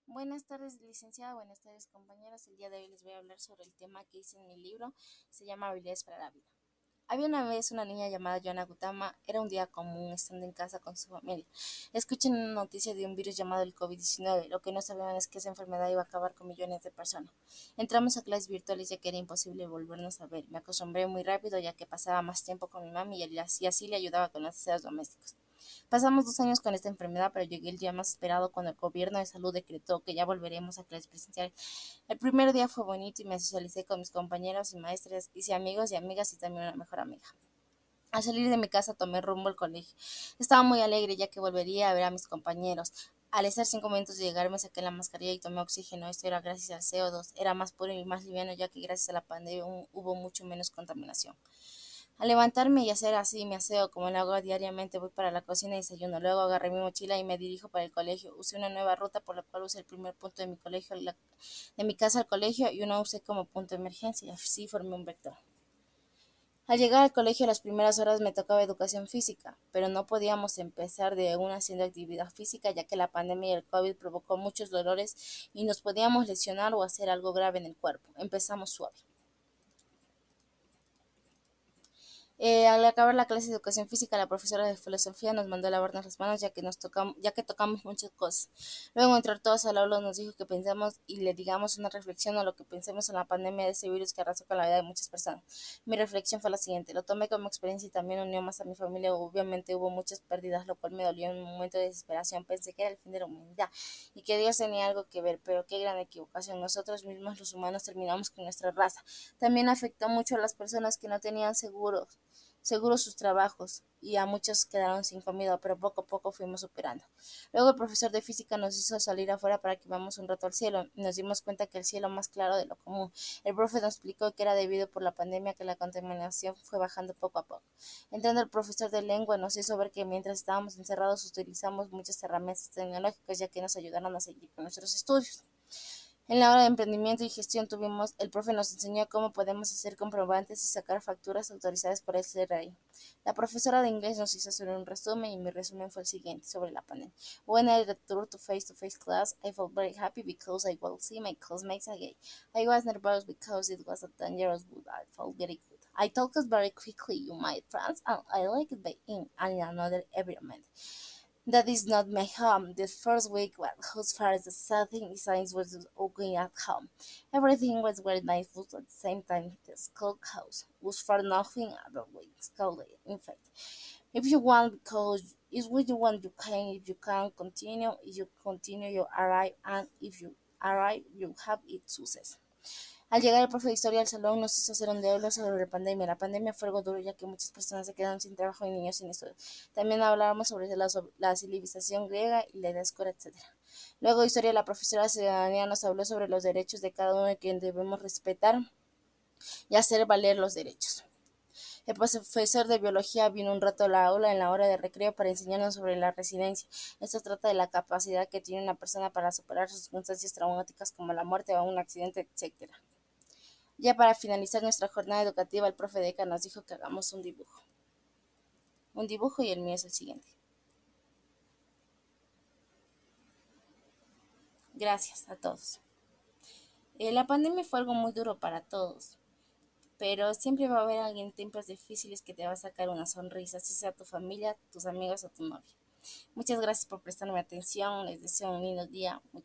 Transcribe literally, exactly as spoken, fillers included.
Buenas tardes, licenciada. Buenas tardes, compañeros. El día de hoy les voy a hablar sobre el tema que hice en mi libro. Se llama Habilidades para la vida. Había una vez una niña llamada Joana Gutama. Era un día común estando en casa con su familia. Escuchan una noticia de un virus llamado el COVID diecinueve. Lo que no sabían es que esa enfermedad iba a acabar con millones de personas. Entramos a clases virtuales ya que era imposible volvernos a ver. Me acostumbré muy rápido ya que pasaba más tiempo con mi mami y así le ayudaba con las tareas domésticas. Pasamos dos años con esta enfermedad, pero llegué el día más esperado cuando el gobierno de salud decretó que ya volveremos a clases presenciales. El primer día fue bonito y me socialicé con mis compañeros y maestras, hice amigos y amigas y también una mejor amiga. Al salir de mi casa tomé rumbo al colegio. Estaba muy alegre ya que volvería a ver a mis compañeros. Al estar cinco minutos de llegar me saqué la mascarilla y tomé oxígeno. Esto era gracias al C O dos. Era más puro y más liviano ya que gracias a la pandemia hubo mucho menos contaminación. Al levantarme y hacer así mi aseo como lo hago diariamente, voy para la cocina y desayuno. Luego agarré mi mochila y me dirijo para el colegio. Usé una nueva ruta por la cual usé el primer punto de mi colegio, la- de mi casa al colegio, y uno usé como punto de emergencia. Así formé un vector. Al llegar al colegio las primeras horas me tocaba educación física, pero no podíamos empezar de una haciendo actividad física ya que la pandemia y el COVID provocó muchos dolores y nos podíamos lesionar o hacer algo grave en el cuerpo. Empezamos suave. Eh, al acabar la clase de educación física, la profesora de filosofía nos mandó a lavarnos las manos ya que nos tocamos, ya que tocamos muchas cosas. Luego de entrar todos al aula nos dijo que pensemos y le digamos una reflexión a lo que pensemos en la pandemia de ese virus que arrasó con la vida de muchas personas. Mi reflexión fue la siguiente: lo tomé como experiencia y también unió más a mi familia. Obviamente hubo muchas pérdidas, lo cual me dolió en un momento de desesperación. Pensé que era el fin de la humanidad y que Dios tenía algo que ver, pero qué gran equivocación. Nosotros mismos los humanos terminamos con nuestra raza. También afectó mucho a las personas que no tenían seguros seguros sus trabajos y a muchos quedaron sin comida, pero poco a poco fuimos superando. Luego el profesor de física nos hizo salir afuera para que vamos un rato al cielo y nos dimos cuenta que el cielo más claro de lo común. El profe nos explicó que era debido por la pandemia que la contaminación fue bajando poco a poco. Entrando el profesor de lengua nos hizo ver que mientras estábamos encerrados utilizamos muchas herramientas tecnológicas ya que nos ayudaron a seguir con nuestros estudios. En la hora de emprendimiento y gestión tuvimos, el profe nos enseñó cómo podemos hacer comprobantes y sacar facturas autorizadas por el C R I. La profesora de inglés nos hizo hacer un resumen y mi resumen fue el siguiente sobre la pandemia. When I returned to face-to-face class, I felt very happy because I will see my classmates again. I was nervous because it was a dangerous, but I felt very good. I talked very quickly, you my friends, and I liked being in another environment. That is not my home. The first week was as far as the setting signs was okay at home. Everything was very nice, but at the same time the schoolhouse was for nothing other way school in fact. If you want because is what you want you can if you can continue, if you continue you arrive and if you arrive you have it success. Al llegar el profe de historia al salón nos hizo hacer un diálogo sobre la pandemia. La pandemia fue algo duro ya que muchas personas se quedaron sin trabajo y niños sin estudio. También hablábamos sobre la, sobre la civilización griega y la diáspora, etcétera. Luego de historia la profesora de ciudadanía nos habló sobre los derechos de cada uno y que debemos respetar y hacer valer los derechos. El profesor de biología vino un rato a la aula en la hora de recreo para enseñarnos sobre la resiliencia. Esto trata de la capacidad que tiene una persona para superar circunstancias traumáticas como la muerte o un accidente, etcétera. Ya para finalizar nuestra jornada educativa, el profe Deca nos dijo que hagamos un dibujo. Un dibujo y el mío es el siguiente. Gracias a todos. Eh, la pandemia fue algo muy duro para todos, pero siempre va a haber alguien en tiempos difíciles que te va a sacar una sonrisa, si sea tu familia, tus amigos o tu novia. Muchas gracias por prestarme atención, les deseo un lindo día.